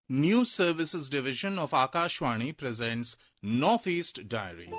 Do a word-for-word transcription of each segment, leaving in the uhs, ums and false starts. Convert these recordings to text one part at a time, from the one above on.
News Services Division of Akashvani presents Northeast Diary.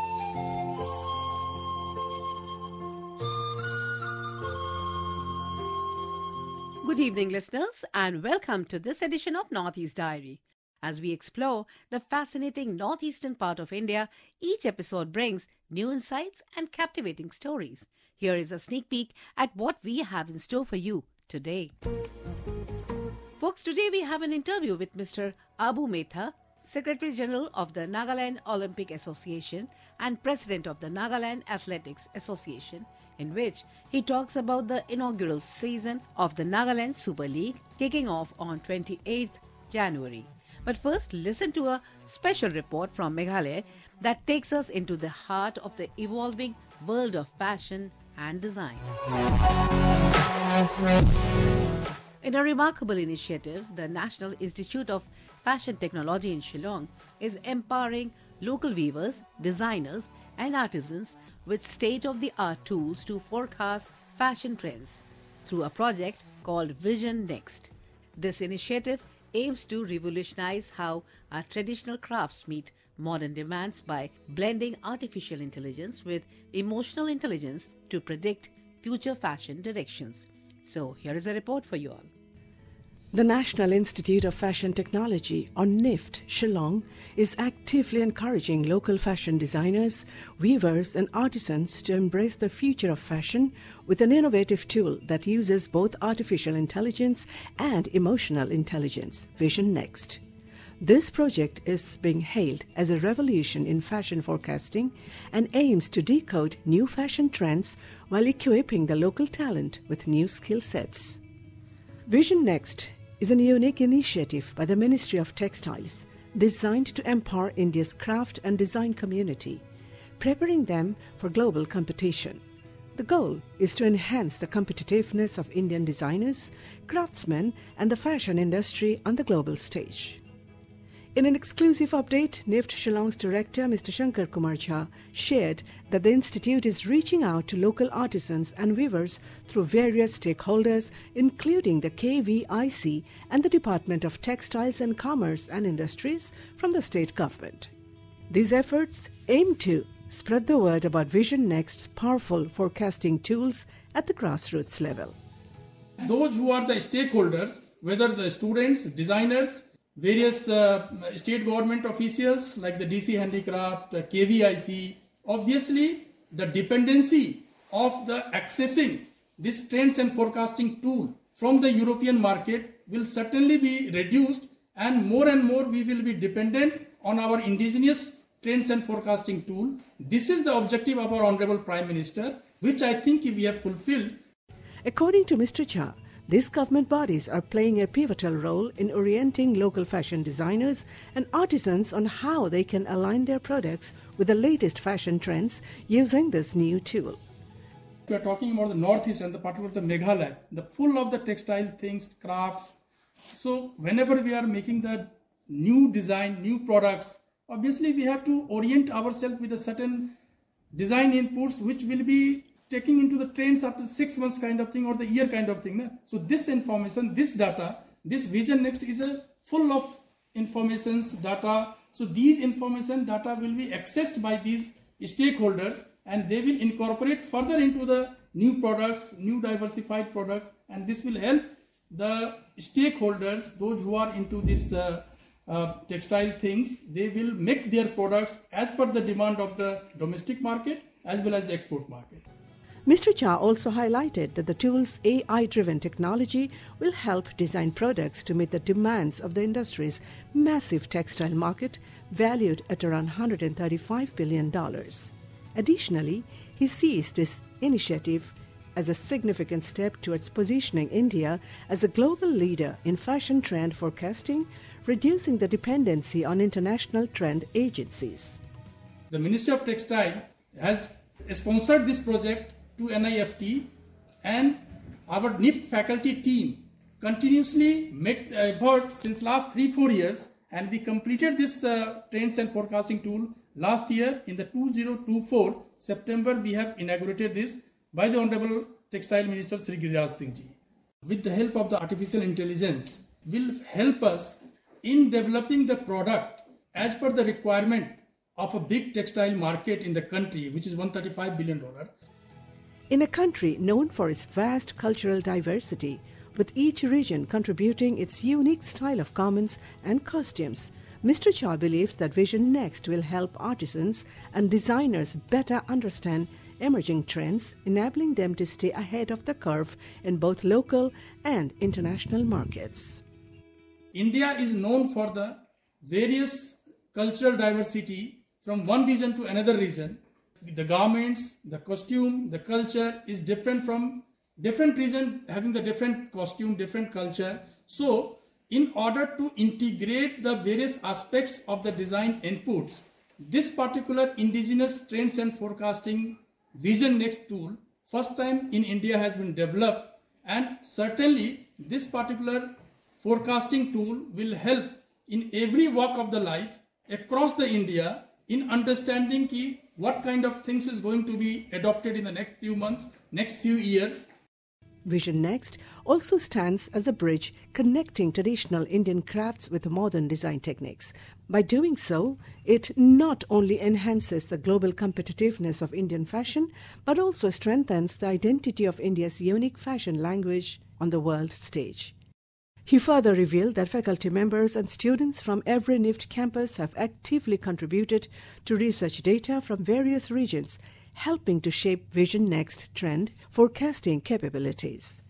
Good evening, listeners, and welcome to this edition of Northeast Diary. As we explore the fascinating northeastern part of India, each episode brings new insights and captivating stories. Here is a sneak peek at what we have in store for you today. Folks, today we have an interview with Mister Abu Metha, Secretary General of the Nagaland Olympic Association and President of the Nagaland Athletics Association, in which he talks about the inaugural season of the Nagaland Super League kicking off on twenty-eighth January. But first, listen to a special report from Meghalaya that takes us into the heart of the evolving world of fashion and design. In a remarkable initiative, the National Institute of Fashion Technology in Shillong is empowering local weavers, designers and artisans with state-of-the-art tools to forecast fashion trends through a project called Vision Next. This initiative aims to revolutionize how our traditional crafts meet modern demands by blending artificial intelligence with emotional intelligence to predict future fashion directions. So, here is a report for you all. The National Institute of Fashion Technology, or N I F T, Shillong, is actively encouraging local fashion designers, weavers and artisans to embrace the future of fashion with an innovative tool that uses both artificial intelligence and emotional intelligence, Vision Next. This project is being hailed as a revolution in fashion forecasting and aims to decode new fashion trends while equipping the local talent with new skill sets. Vision Next is a unique initiative by the Ministry of Textiles designed to empower India's craft and design community, preparing them for global competition. The goal is to enhance the competitiveness of Indian designers, craftsmen and the fashion industry on the global stage. In an exclusive update, N I F T Shillong's director, Mister Shankar Kumar Jha, shared that the institute is reaching out to local artisans and weavers through various stakeholders, including the K V I C and the Department of Textiles and Commerce and Industries from the state government. These efforts aim to spread the word about Vision Next's powerful forecasting tools at the grassroots level. Those who are the stakeholders, whether the students, designers, various uh, state government officials like the D C Handicraft, uh, K V I C, obviously the dependency of the accessing this trends and forecasting tool from the European market will certainly be reduced, and more and more we will be dependent on our indigenous trends and forecasting tool. This is the objective of our Honorable Prime Minister, which I think we have fulfilled. According to Mister Jha, these government bodies are playing a pivotal role in orienting local fashion designers and artisans on how they can align their products with the latest fashion trends using this new tool. We are talking about the Northeast and the particular the Meghalaya, the full of the textile things, crafts. So whenever we are making the new design, new products, obviously we have to orient ourselves with a certain design inputs which will be taking into the trends after six months kind of thing or the year kind of thing. So this information, this data, this Vision Next is a full of informations, data. So these information data will be accessed by these stakeholders and they will incorporate further into the new products, new diversified products, and this will help the stakeholders, those who are into this uh, uh, textile things, they will make their products as per the demand of the domestic market as well as the export market. Mister Jha also highlighted that the tool's A I-driven technology will help design products to meet the demands of the industry's massive textile market, valued at around one hundred thirty-five billion dollars. Additionally, he sees this initiative as a significant step towards positioning India as a global leader in fashion trend forecasting, reducing the dependency on international trend agencies. The Ministry of Textile has sponsored this project to N I F T, and our N I F T faculty team continuously make the effort since last three four years, and we completed this uh, trends and forecasting tool last year in the two thousand twenty-four September. We have inaugurated this by the Honorable Textile Minister Sri Giriraj Singh Ji. With the help of the artificial intelligence will help us in developing the product as per the requirement of a big textile market in the country, which is one hundred thirty-five billion dollars. In a country known for its vast cultural diversity, with each region contributing its unique style of garments and costumes, Mister Chaw believes that Vision Next will help artisans and designers better understand emerging trends, enabling them to stay ahead of the curve in both local and international markets. India is known for the various cultural diversity from one region to another region. The garments, the costume, the culture is different from different region, having the different costume, different culture. So, in order to integrate the various aspects of the design inputs, this particular indigenous trends and forecasting Vision Next tool, first time in India, has been developed, and certainly this particular forecasting tool will help in every walk of the life across the India in understanding ki what kind of things is going to be adopted in the next few months, next few years. Vision Next also stands as a bridge connecting traditional Indian crafts with modern design techniques. By doing so, it not only enhances the global competitiveness of Indian fashion, but also strengthens the identity of India's unique fashion language on the world stage. He further revealed that faculty members and students from every NIFT campus have actively contributed to research data from various regions, helping to shape Vision Next trend forecasting capabilities.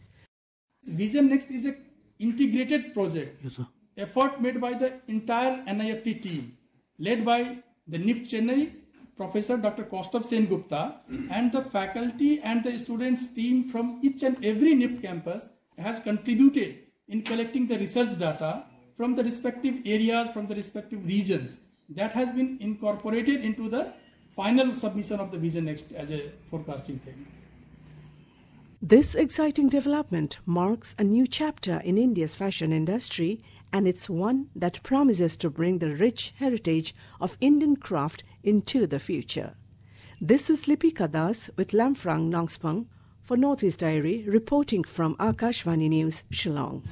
Vision Next is an integrated project, Yes, sir. effort made by the entire N I F T team, led by the NIFT Chennai, Professor Doctor Kaustav Sengupta, and the faculty and the students team from each and every NIFT campus has contributed in collecting the research data from the respective areas, from the respective regions. That has been incorporated into the final submission of the Vision Next as a forecasting thing. This exciting development marks a new chapter in India's fashion industry, and it's one that promises to bring the rich heritage of Indian craft into the future. This is Lipika Das with Lamfrang Nongspang for Northeast Diary, reporting from Akashvani News, Shillong.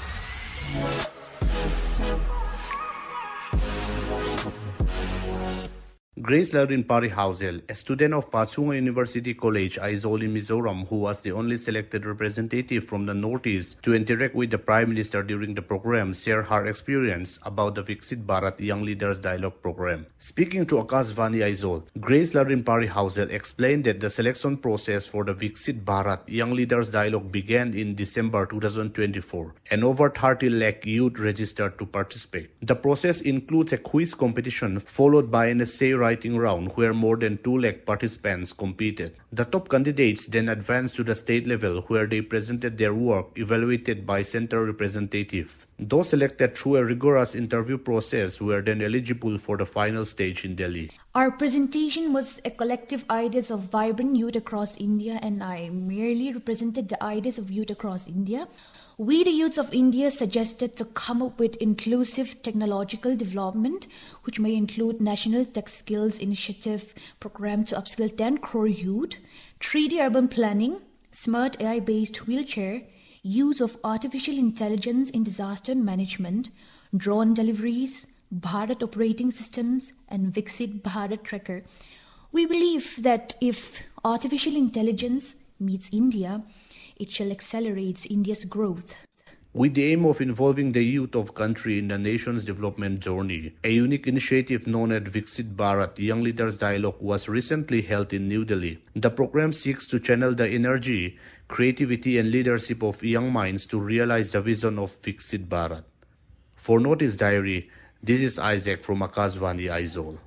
Grace Laurin Parihausel, a student of Patsunga University College, Aizawl in Mizoram, who was the only selected representative from the Northeast to interact with the Prime Minister during the program, shared her experience about the Viksit Bharat Young Leaders Dialogue program. Speaking to Akashvani Aizawl, Grace Laurin Parihausel explained that the selection process for the Viksit Bharat Young Leaders Dialogue began in December two thousand twenty-four, and over thirty lakh youth registered to participate. The process includes a quiz competition followed by an essay writing round where more than two lakh participants competed. The top candidates then advanced to the state level where they presented their work evaluated by center representative. Those selected through a rigorous interview process were then eligible for the final stage in Delhi. Our presentation was a collective ideas of vibrant youth across India, and I merely represented the ideas of youth across India. We, the youths of India, suggested to come up with inclusive technological development, which may include National Tech Skills Initiative program to upskill ten crore youth, three D urban planning, smart A I-based wheelchair, use of artificial intelligence in disaster management, drone deliveries, Bharat operating systems, and Viksit Bharat tracker. We believe that if artificial intelligence meets India, it shall accelerate India's growth. With the aim of involving the youth of country in the nation's development journey, a unique initiative known as Viksit Bharat Young Leaders Dialogue was recently held in New Delhi. The program seeks to channel the energy, creativity and leadership of young minds to realize the vision of Viksit Bharat. For Northeast Diary, this is Isaac from Akashvani Aizawl.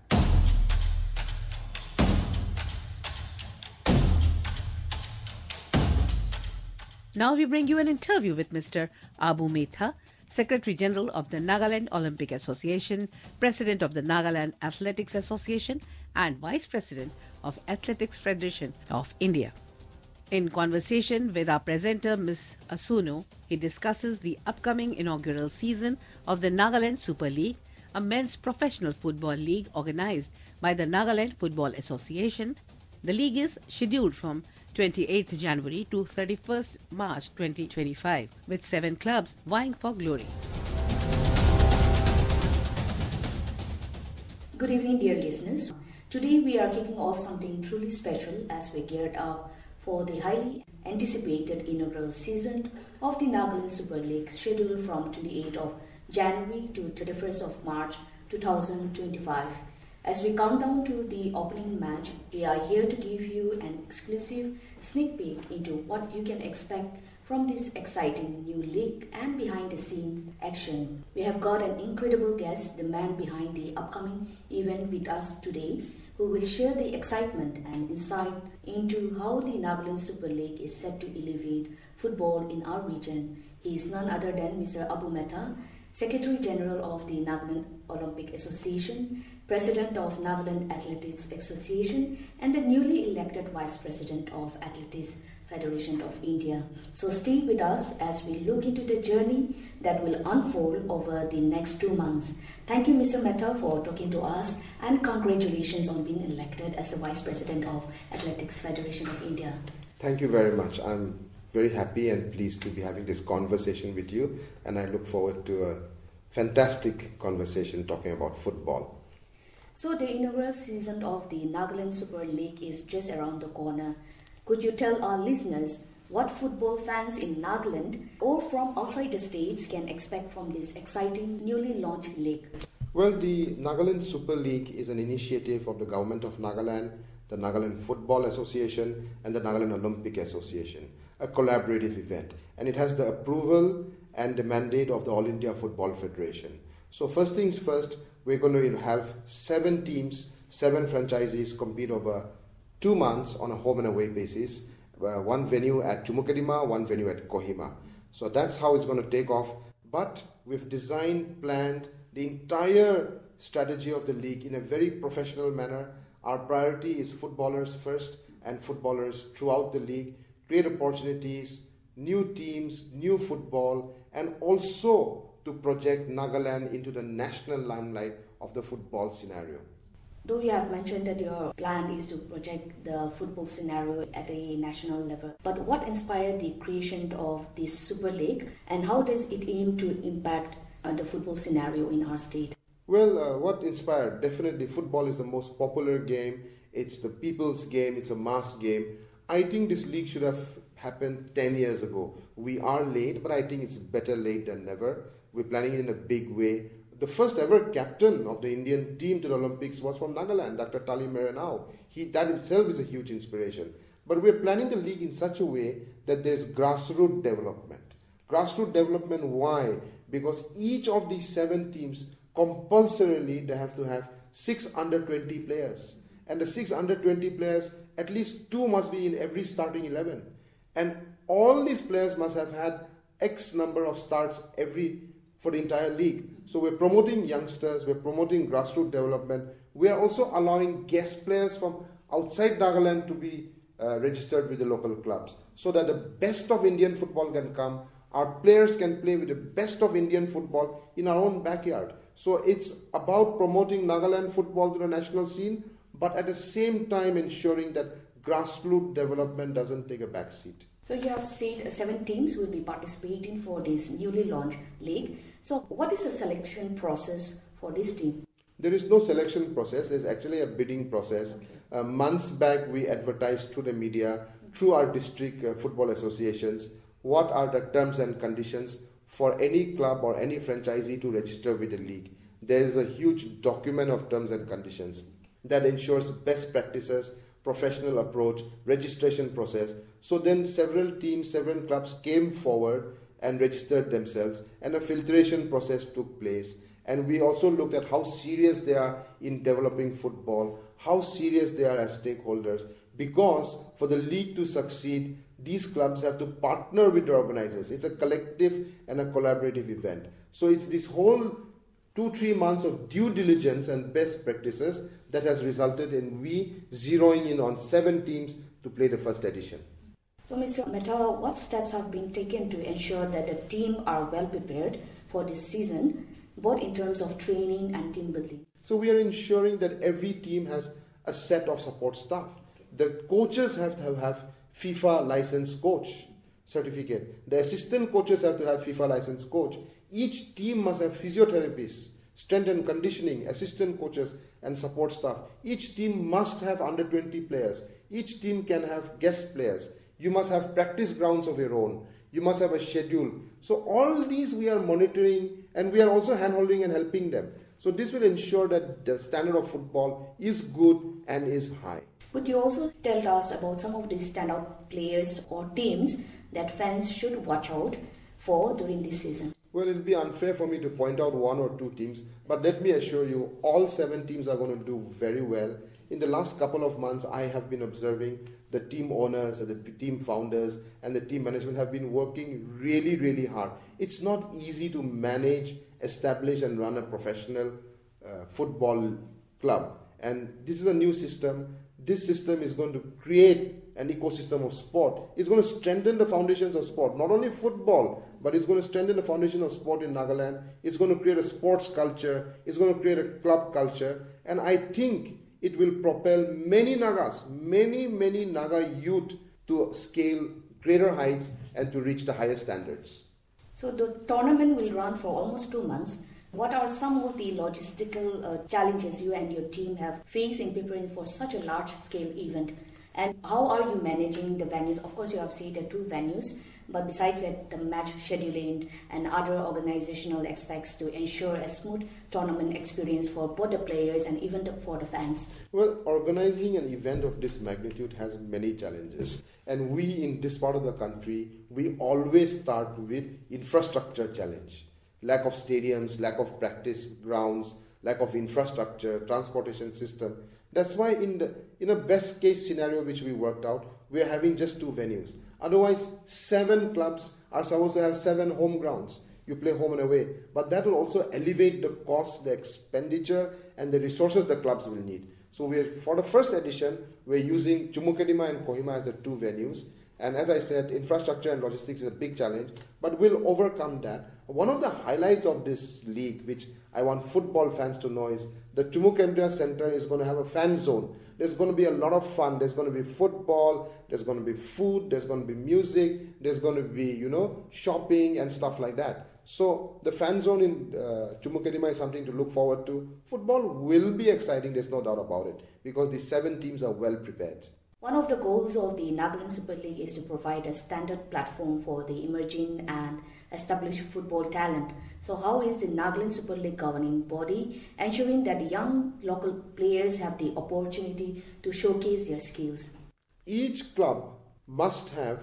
Now we bring you an interview with Mister Abu Metha, Secretary General of the Nagaland Olympic Association, President of the Nagaland Athletics Association, and Vice President of Athletics Federation of India. In conversation with our presenter, Miz Asunu, he discusses the upcoming inaugural season of the Nagaland Super League, a men's professional football league organized by the Nagaland Football Association. The league is scheduled from twenty-eighth January to thirty-first March twenty twenty-five, with seven clubs vying for glory. Good evening, dear listeners. Today we are kicking off something truly special as we geared up for the highly anticipated inaugural season of the Nagaland Super League, scheduled from twenty-eighth of January to thirty-first of March two thousand twenty-five. As we count down to the opening match, we are here to give you an exclusive sneak peek into what you can expect from this exciting new league and behind the scenes action. We have got an incredible guest, the man behind the upcoming event with us today, who will share the excitement and insight into how the Nagaland Super League is set to elevate football in our region. He is none other than Mister Abu Mehta, Secretary General of the Nagaland Olympic Association, President of Nagaland Athletics Association, and the newly elected Vice President of Athletics Federation of India. So stay with us as we look into the journey that will unfold over the next two months. Thank you, Mister Mehta, for talking to us, and congratulations on being elected as the Vice President of Athletics Federation of India. Thank you very much. I'm very happy and pleased to be having this conversation with you, and I look forward to a fantastic conversation talking about football. So the inaugural season of the Nagaland Super League is just around the corner. Could you tell our listeners what football fans in Nagaland or from outside the states can expect from this exciting newly launched league? Well, the Nagaland Super League is an initiative of the Government of Nagaland, the Nagaland Football Association, and the Nagaland Olympic Association, a collaborative event, and it has the approval and the mandate of the All India Football Federation. So first things first, we're going to have seven teams, seven franchisees compete over two months on a home and away basis, uh, one venue at Chumukadima, one venue at Kohima. So that's how it's going to take off. But we've designed, planned the entire strategy of the league in a very professional manner. Our priority is footballers first and footballers throughout the league, create opportunities, new teams, new football, and also to project Nagaland into the national limelight of the football scenario. Though you have mentioned that your plan is to project the football scenario at a national level, but what inspired the creation of this Super League, and how does it aim to impact uh, the football scenario in our state? Well, uh, what inspired? Definitely football is the most popular game. It's the people's game. It's a mass game. I think this league should have happened ten years ago. We are late, but I think it's better late than never. We're planning it in a big way. The first ever captain of the Indian team to the Olympics was from Nagaland, Doctor Tali Merenau. He, that itself is a huge inspiration. But we're planning the league in such a way that there's grassroots development. Grassroots development, why? Because each of these seven teams, compulsorily, they have to have six under twenty players. And the six under twenty players, at least two must be in every starting eleven. And all these players must have had X number of starts every for the entire league. So we're promoting youngsters, we're promoting grassroots development. We are also allowing guest players from outside Nagaland to be uh, registered with the local clubs, so that the best of Indian football can come. Our players can play with the best of Indian football in our own backyard. So it's about promoting Nagaland football to the national scene, but at the same time ensuring that grassroots development doesn't take a back seat. So you have said seven teams will be participating for this newly launched league. So what is the selection process for this team? There is no selection process. There's actually a bidding process. Okay. Uh, months back, we advertised through the media, through our district uh, football associations, what are the terms and conditions for any club or any franchisee to register with the league. There is a huge document of terms and conditions that ensures best practices, professional approach, registration process. So then several teams, several clubs came forward and registered themselves, and a filtration process took place. And we also looked at how serious they are in developing football, how serious they are as stakeholders, because for the league to succeed, these clubs have to partner with the organizers. It's a collective and a collaborative event. So it's this whole two, three months of due diligence and best practices that has resulted in we zeroing in on seven teams to play the first edition. So Mister Mehta, what steps have been taken to ensure that the team are well prepared for this season, both in terms of training and team building? So we are ensuring that every team has a set of support staff. The coaches have to have, have FIFA licensed coach certificate. The assistant coaches have to have FIFA licensed coach. Each team must have physiotherapists, strength and conditioning, assistant coaches and support staff. Each team must have under twenty players. Each team can have guest players. You must have practice grounds of your own. You must have a schedule. So all these we are monitoring, and we are also handholding and helping them. So this will ensure that the standard of football is good and is high. Could you also tell us about some of the standout players or teams that fans should watch out for during this season? Well, it will be unfair for me to point out one or two teams, but let me assure you, all seven teams are going to do very well. In the last couple of months, I have been observing the team owners, the team founders, and the team management have been working really, really hard. It's not easy to manage, establish, and run a professional uh, football club. And this is a new system. This system is going to create an ecosystem of sport. It's going to strengthen the foundations of sport, not only football, but it's going to strengthen the foundation of sport in Nagaland. It's going to create a sports culture. It's going to create a club culture. And I think it will propel many Nagas, many, many Naga youth to scale greater heights and to reach the highest standards. So the tournament will run for almost two months. What are some of the logistical uh, challenges you and your team have faced in preparing for such a large-scale event? And how are you managing the venues? Of course, you have said the two venues, but besides that, the match scheduling and other organizational aspects to ensure a smooth tournament experience for both the players and even the, for the fans. Well, organizing an event of this magnitude has many challenges. And we in this part of the country, we always start with infrastructure challenge. Lack of stadiums, lack of practice grounds, lack of infrastructure, transportation system. That's why in the in a best case scenario which we worked out, we are having just two venues. Otherwise, seven clubs are supposed to have seven home grounds. You play home and away. But that will also elevate the cost, the expenditure, and the resources the clubs will need. So we are, for the first edition, we're using Chumukedima and Kohima as the two venues. And as I said, infrastructure and logistics is a big challenge, but we'll overcome that. One of the highlights of this league, which I want football fans to know, is the Chumukedima Center is going to have a fan zone. There's going to be a lot of fun. There's going to be football, there's going to be food, there's going to be music, there's going to be, you know, shopping and stuff like that. So the fan zone in uh, Chumukedima is something to look forward to. Football will be exciting, there's no doubt about it, because the seven teams are well prepared. One of the goals of the Nagaland Super League is to provide a standard platform for the emerging and established football talent. So how is the Nagaland Super League governing body ensuring that young local players have the opportunity to showcase their skills? Each club must have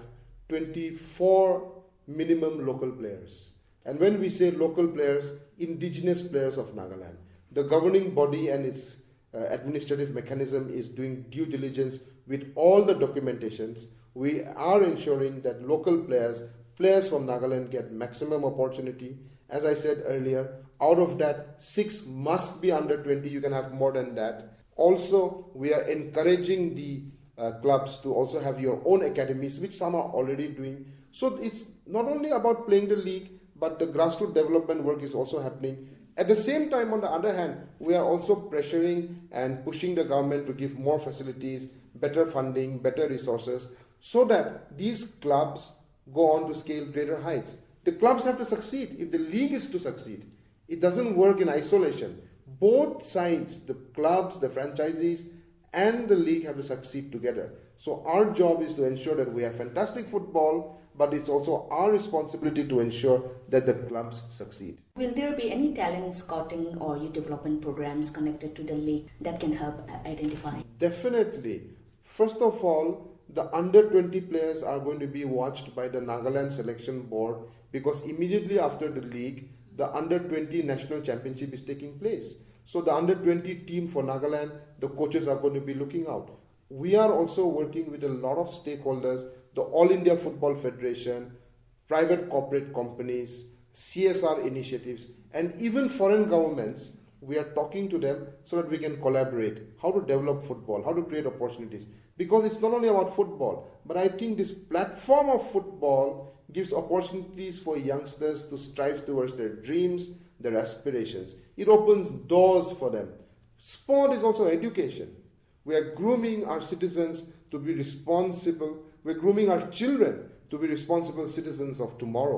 twenty-four minimum local players. And when we say local players, indigenous players of Nagaland. The governing body and its uh, administrative mechanism is doing due diligence with all the documentations. We are ensuring that local players, players from Nagaland get maximum opportunity. As I said earlier, out of that, six must be under twenty. You can have more than that. Also, we are encouraging the uh, clubs to also have your own academies, which some are already doing. So it's not only about playing the league, but the grassroots development work is also happening. At the same time, on the other hand, we are also pressuring and pushing the government to give more facilities, better funding, better resources, so that these clubs go on to scale greater heights. The clubs have to succeed if the league is to succeed. It doesn't work in isolation. Both sides, the clubs, the franchisees, and the league have to succeed together. So our job is to ensure that we have fantastic football, but it's also our responsibility to ensure that the clubs succeed. Will there be any talent scouting or youth development programs connected to the league that can help identify? Definitely. First of all, the under twenty players are going to be watched by the Nagaland Selection Board, because immediately after the league, the under twenty national championship is taking place. So the under twenty team for Nagaland, the coaches are going to be looking out. We are also working with a lot of stakeholders, the All India Football Federation, private corporate companies, C S R initiatives, and even foreign governments. We are talking to them so that we can collaborate, how to develop football, how to create opportunities. Because it's not only about football, but I think this platform of football gives opportunities for youngsters to strive towards their dreams, their aspirations. It opens doors for them. Sport is also education. We are grooming our citizens to be responsible. We're grooming our children to be responsible citizens of tomorrow.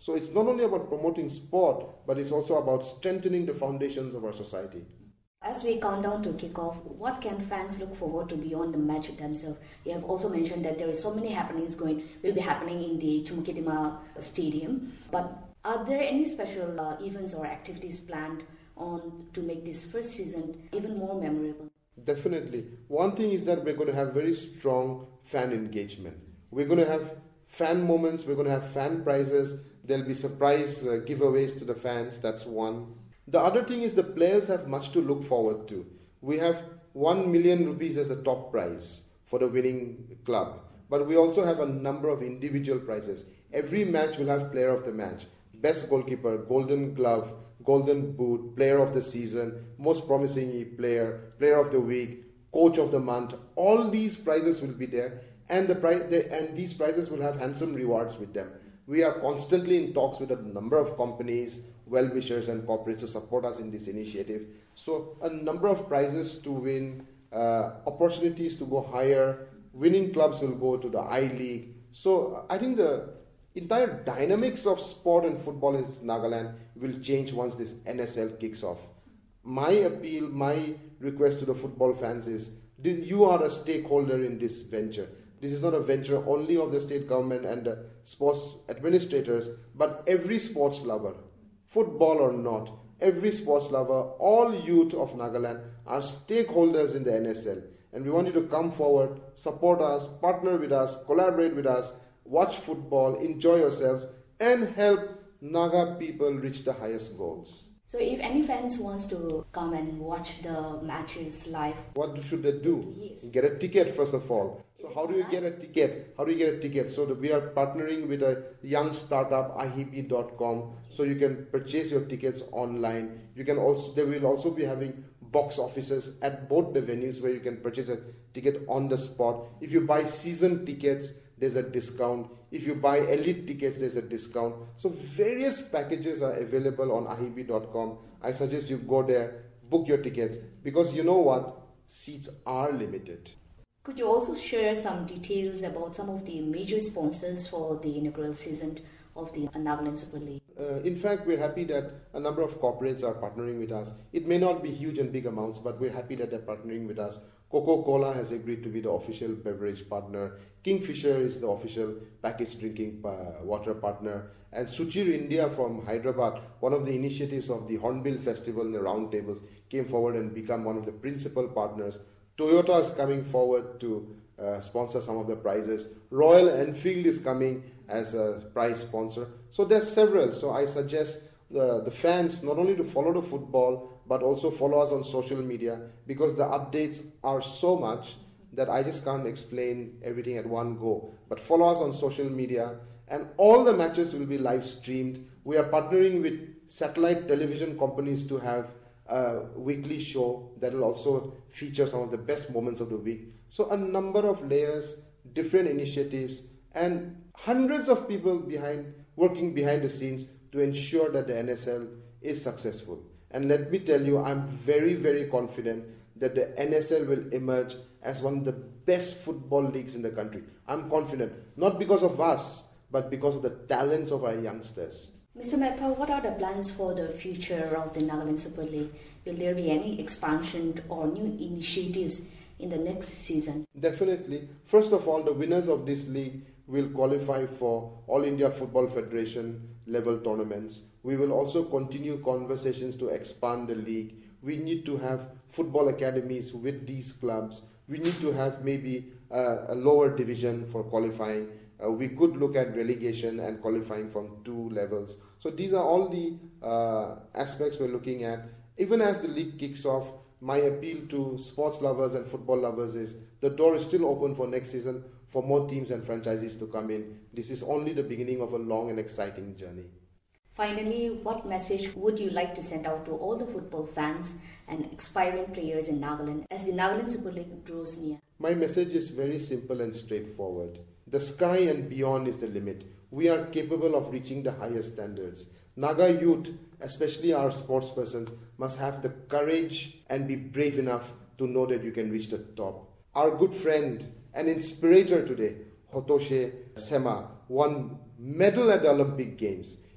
So it's not only about promoting sport, but it's also about strengthening the foundations of our society. As we count down to kick off, what can fans look forward to beyond the match themselves? You have also mentioned that there is so many happenings going will be happening in the Chumukedima Stadium. But are there any special uh, events or activities planned on to make this first season even more memorable? Definitely. One thing is that we're going to have very strong fan engagement. We're going to have fan moments. We're going to have fan prizes. There'll be surprise uh, giveaways to the fans. That's one. The other thing is the players have much to look forward to. We have one million rupees as a top prize for the winning club. But we also have a number of individual prizes. Every match will have player of the match, best goalkeeper, golden glove, golden boot, player of the season, most promising player, player of the week, coach of the month. All these prizes will be there, and the prize, and these prizes will have handsome rewards with them. We are constantly in talks with a number of companies, well-wishers and corporates to support us in this initiative. So a number of prizes to win, uh, opportunities to go higher, winning clubs will go to the I-League. So I think the entire dynamics of sport and football in Nagaland will change once this N S L kicks off. My appeal, my request to the football fans is, you are a stakeholder in this venture. This is not a venture only of the state government and the sports administrators, but every sports lover, football or not, every sports lover, all youth of Nagaland are stakeholders in the N S L. And we want you to come forward, support us, partner with us, collaborate with us, watch football, enjoy yourselves, and help Naga people reach the highest goals. So if any fans wants to come and watch the matches live, what should they do? Yes. Get a ticket first of all. So how do you get a ticket? How do you get a ticket? So that we are partnering with a young startup, I H I P dot com, so you can purchase your tickets online. You can also they will also be having box offices at both the venues where you can purchase a ticket on the spot. If you buy season tickets, there's a discount. If you buy elite tickets, there's a discount. So various packages are available on I H I P dot com. I suggest you go there, book your tickets, because you know what? Seats are limited. Could you also share some details about some of the major sponsors for the inaugural season of the Nagaland Super League? Uh, in fact, we're happy that a number of corporates are partnering with us. It may not be huge and big amounts, but we're happy that they're partnering with us. Coca-Cola has agreed to be the official beverage partner. Kingfisher is the official packaged drinking uh, water partner. And Suchir India from Hyderabad, one of the initiatives of the Hornbill Festival and the Roundtables, came forward and become one of the principal partners. Toyota is coming forward to uh, sponsor some of the prizes. Royal Enfield is coming as a prize sponsor. So there's several. So I suggest the, the fans not only to follow the football, but also follow us on social media, because the updates are so much that I just can't explain everything at one go. But follow us on social media, and all the matches will be live streamed. We are partnering with satellite television companies to have a weekly show that will also feature some of the best moments of the week. So a number of layers, different initiatives, and hundreds of people behind working behind the scenes to ensure that the N S L is successful. And let me tell you, I'm very, very confident that the N S L will emerge as one of the best football leagues in the country. I'm confident, not because of us, but because of the talents of our youngsters. Mister Mehta, what are the plans for the future of the Nagaland Super League? Will there be any expansion or new initiatives in the next season? Definitely. First of all, the winners of this league will qualify for All India Football Federation level tournaments. We will also continue conversations to expand the league. We need to have football academies with these clubs. We need to have maybe uh, a lower division for qualifying. Uh, we could look at relegation and qualifying from two levels. So these are all the uh, aspects we're looking at. Even as the league kicks off, my appeal to sports lovers and football lovers is the door is still open for next season for more teams and franchises to come in. This is only the beginning of a long and exciting journey. Finally, what message would you like to send out to all the football fans and aspiring players in Nagaland as the Nagaland Super League draws near? My message is very simple and straightforward. The sky and beyond is the limit. We are capable of reaching the highest standards. Naga youth, especially our sports persons, must have the courage and be brave enough to know that you can reach the top. Our good friend and inspirator today, Hotoshe Sema, won medal at the Olympic Games.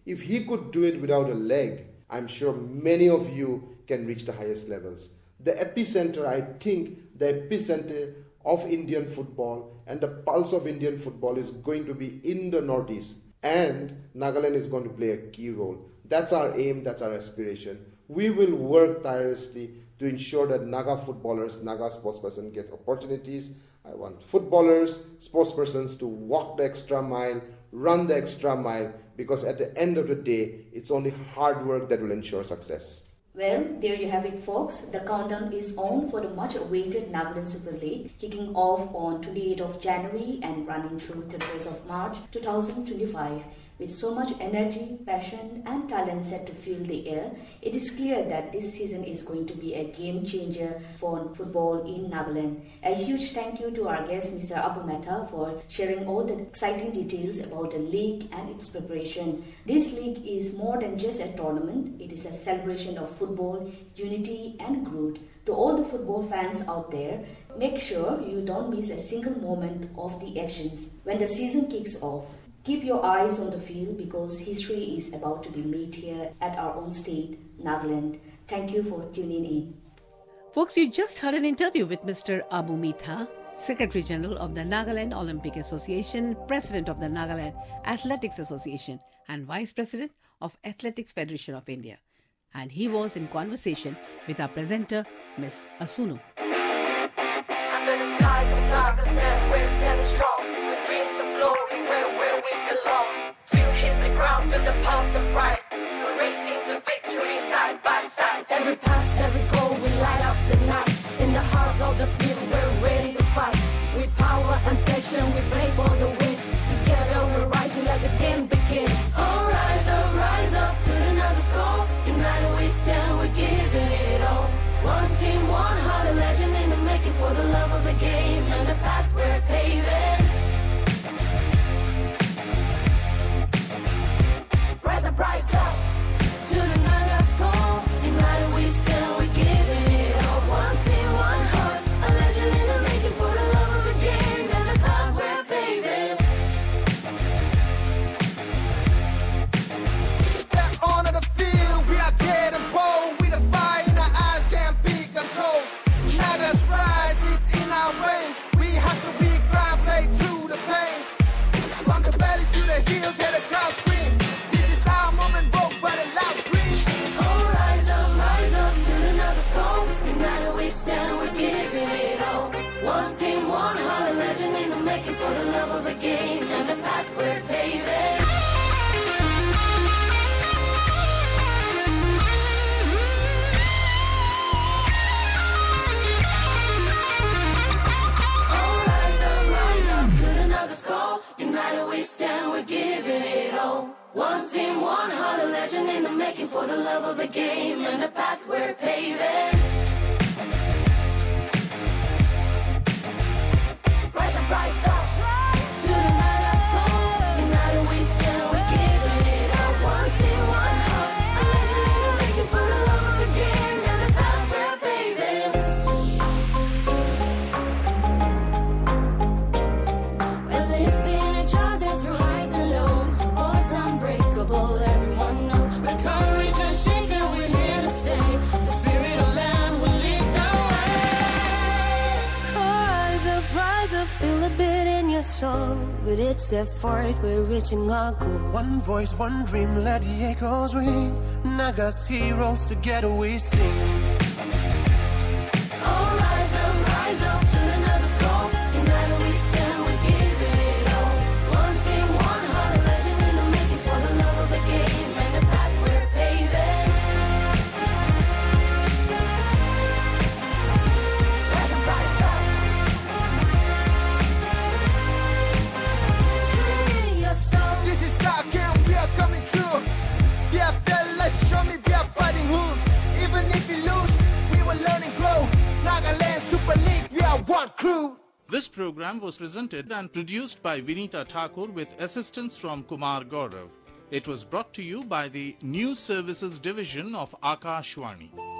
If he could do it without a leg, I'm sure many of you can reach the highest levels. The epicenter, I think, the epicenter of Indian football and the pulse of Indian football is going to be in the Northeast, and Nagaland is going to play a key role. That's our aim, that's our aspiration. We will work tirelessly to ensure that Naga footballers, Naga sportspersons get opportunities. I want footballers, sportspersons to walk the extra mile, run the extra mile, because at the end of the day, it's only hard work that will ensure success. Well, there you have it, folks. The countdown is on for the much-awaited Nagaland Super League, kicking off on twenty-eighth of January and running through thirty-first of March two thousand twenty-five. With so much energy, passion and talent set to fill the air, it is clear that this season is going to be a game changer for football in Nagaland. A huge thank you to our guest, Mister Abu Mehta, for sharing all the exciting details about the league and its preparation. This league is more than just a tournament. It is a celebration of football, unity and growth. To all the football fans out there, make sure you don't miss a single moment of the actions when the season kicks off. Keep your eyes on the field because history is about to be made here at our own state, Nagaland. Thank you for tuning in. Folks, you just heard an interview with Mister Abu Mehta, Secretary General of the Nagaland Olympic Association, President of the Nagaland Athletics Association, and Vice President of Athletics Federation of India. And he was in conversation with our presenter, Miss Asunu. Under the skies of Nagaland, we're standing strong. With dreams of glory, where, where we belong. You hit the ground, feel the pulse of pride. We're racing to victory side by side. Every pass, every goal, we light up the night. In the heart of the field, we're ready to fight. With power and passion, we play for the win. Together we're rising, let the game begin. Oh, rise up, rise up to another score. United we stand, we're giving it all. One team, one heart, a legend in the making for the love of the game and the path we're paving. Rise up, rise up to the Naga score. United we stand, we're giving it all. One team, one heart, a legend in the making for the love of the game and the path we're paving. Step onto the field, we are getting bold. We the fire in our eyes, can't be controlled. Naga's rise, it's in our veins. We have to be grind, play through the pain. From the valley to the hills, hear the crowd scream. This is our moment, vote by the loud scream. Oh, rise up, rise up to another score. United we stand, we're giving it all. One team, one heart, a legend in the making for the love of the game and the path we're paving. United we stand, we're giving it all. One team, one heart, a legend in the making for the love of the game and the path we're paving. Rise up, rise up to the Naga score. United we stand, we're giving it all. One team, one heart, a legend in the making for the love of the game and the path we're paving. Everyone knows the courage and shaking, we're here to stay. The spirit of land will lead the way. Rise up, rise up, feel a bit in your soul. With each step forward, we're reaching our goal. One voice, one dream, let the echoes ring. Naga's heroes, together we sing. Oh, rise up, rise up to another score. United we stand, we're giving it all. One team, one heart, a legend in the making for the love of the game and the path we're paving. Rise up, rise up. Shooting in your soul. This is our game, we are coming through. Yeah, fellas, show me we are fighting who. Even if we lose, we will learn and grow. Nagaland Super League, we are one crew. This program was presented and produced by Vinita Thakur with assistance from Kumar Gaurav. It was brought to you by the News Services Division of Akashwani.